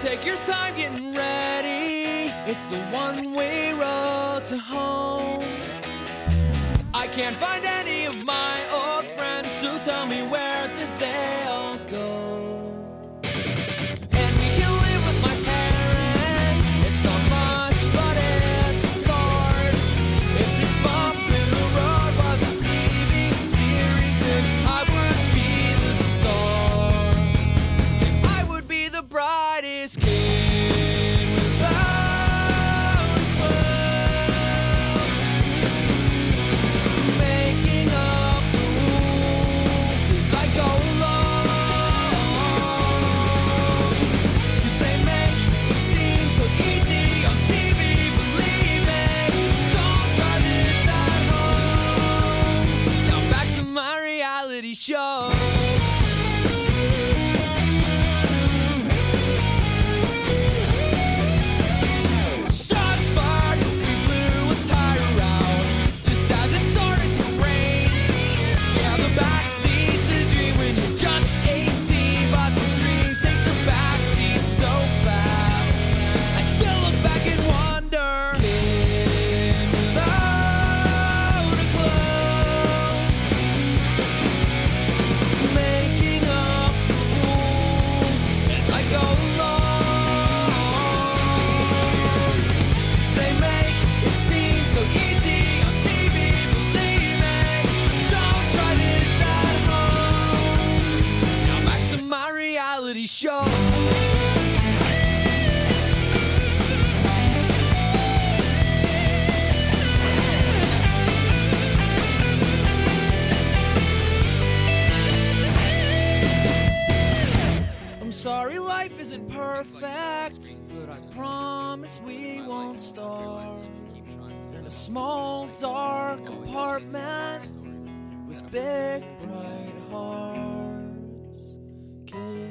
Take your time getting ready. It's a one-way road to home. I can't find any of my old friends, so tell me, where did they all go? And we can live with my parents. It's not much, but it's a start. If this bump in the road was a TV series, then I would be the star. I would be the brightest kid without a clue, making up the rules as I go along. 'Cause they make it seem so easy on TV, believe me. Don't try this at home. Now back to my reality show. Shots fired, we blew a tire out just as it started to rain. Yeah, the backseat's a dream when you're just 18, but the dreams take the backseat so fast. I still look back and wonder, kid without a clue, making up the rules as I go along. 'Cause they make it seem so easy on TV, believe me. Don't try this at home. Now back to my reality show. I'm sorry life isn't perfect, but I promise we won't start in a small dark apartment with big bright hearts.